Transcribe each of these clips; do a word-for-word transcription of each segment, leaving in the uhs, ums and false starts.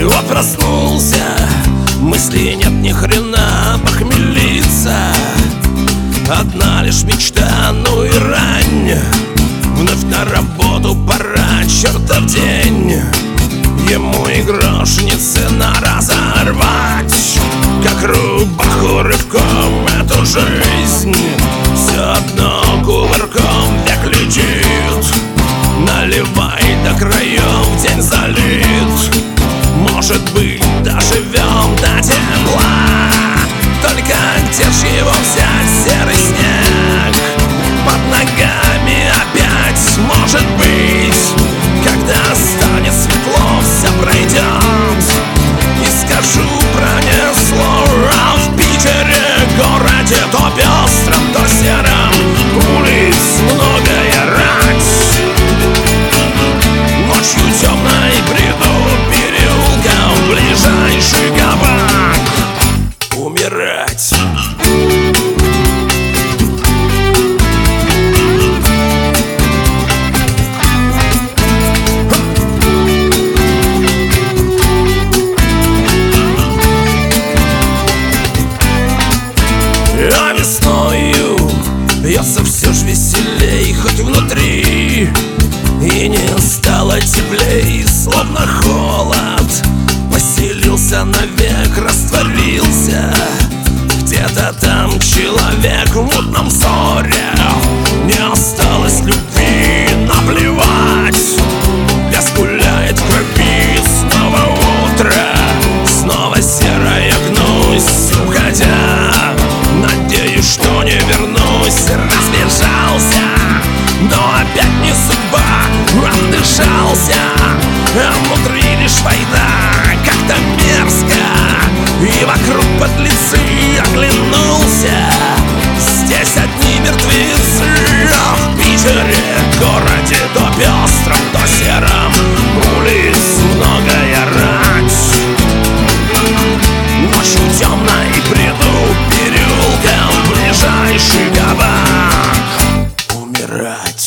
Вот проснулся, мыслей нет ни хрена, похмелиться. Одна лишь мечта, ну и рань. Вновь на работу пора, чертов день. Ему и грош не цена разорвать, как рубаху рывком эту жизнь. Все одно кувырком век летит. Наливай до краев, день залит. Может быть, доживем до тепла. Только где ж его взять, серый снег? Под ногами опять, может быть, когда станет светло, все пройдет. И скажу, пронесло. А в Питере, городе, то пестром, то сером, улиц многое рать. Ночью темной бреду переулком в ближайший кабак умирать. А весною бьется все ж веселей, хоть внутри и не стало теплей, словно холод поселился навек, растворился. Где-то там человек в мутном взоре. Не осталось любви, наплевать. Лес гуляет в крови, снова утро. Снова серая гнусь, уходя. Надеюсь, что не вернусь. Разбежался, но опять не судьба. Отдышался, а внутри лишь война. Как-то мерзко, и вокруг подлецы. Оглянулся, здесь одни мертвецы. А в Питере, городе, то пестром, то сером, улиц многое рать. Ночью темной бреду переулком в ближайший кабак умирать.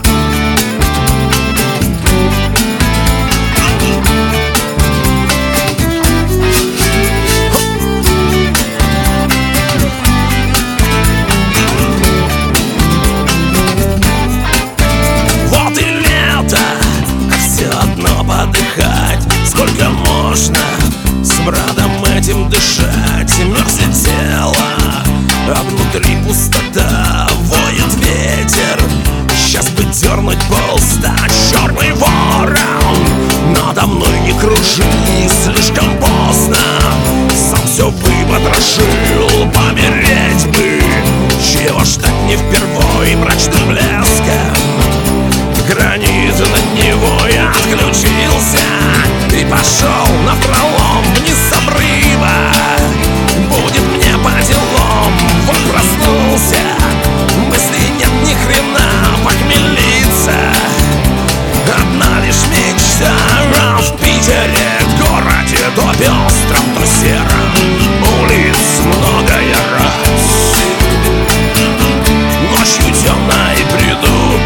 Сколько можно смрадом этим дышать? Мерзнет тело, а внутри пустота. Воет ветер, сейчас бы дернуть пол, стать черный ворон. Надо мной не кружи, слишком поздно. Сам все выпотрошил, помереть бы. Чего ж так не впервой мрачным блеском? Гранит над него я отключился и пошел напролом вниз с обрыва. Будет мне по делам. Вот проснулся, мыслей нет ни хрена, похмелиться. Одна лишь мечта. А в Питере, городе, то пестром, то сером, улиц многое рать. Ночью темной бреду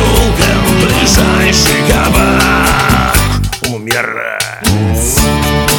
переулком в ближайший кабак умирать.